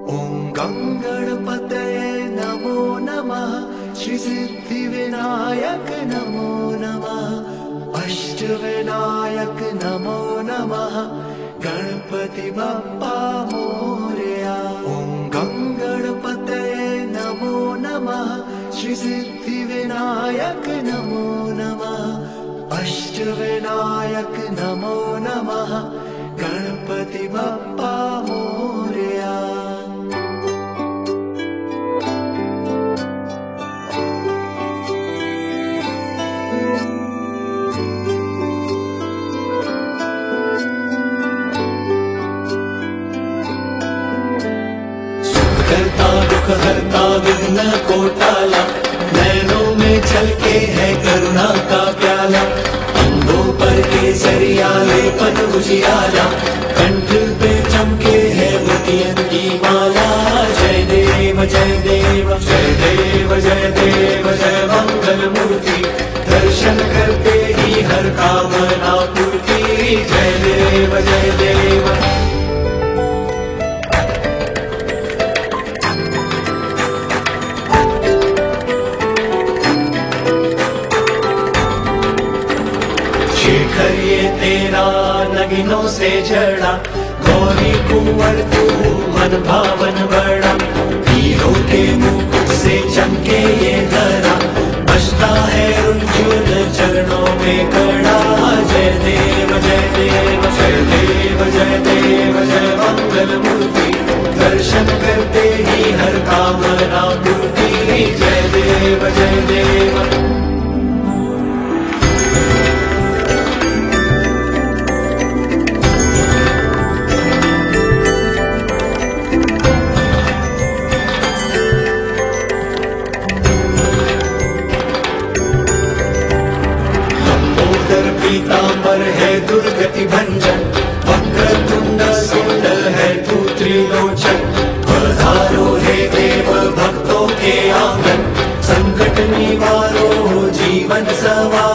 ॐ गं गणपतये नमो नमः। श्री सिद्धिविनायक नमो नमः। अष्टविनायक नमो नमः। गणपति बप्पा मोरया। ॐ गं गणपतये नमो नमः। श्री सिद्धिविनायक नमो नमः। अष्टविनायक नमो नमः। गणपति बप्पा मोरया। करता दुख हरता विघ्न को टाला, नैनों में छलके है करुणा का प्याला। अंगों पर केसरिया लेपन उजियाला, कंठ पे चमके है मोतियन की माला। जय देव जय देव जय देव जय देव जय मंगल मूर्ति, दर्शन करते ही हर कामना पूर्ति। जय देव जय देव। शेखर ये तेरा नगिनों से झड़ा, गौरी कुंवर तू मन भावन बड़ा। हीरों के मुकुट से चमके ये धरा, बजता है रुंझुन चरणों में कड़ा। जय देव जय देव जय देव जय देव जय मंगल मूर्ति, दर्शन करते ही हर कामना पूर्ति। जय देव जय देव। पीतांबर है दुर्गति भंजन, वक्रतुंड सुंदर है तू त्रिलोचन। पधारो हे देव भक्तों के आंगन, संकट निवारो जीवन सवार।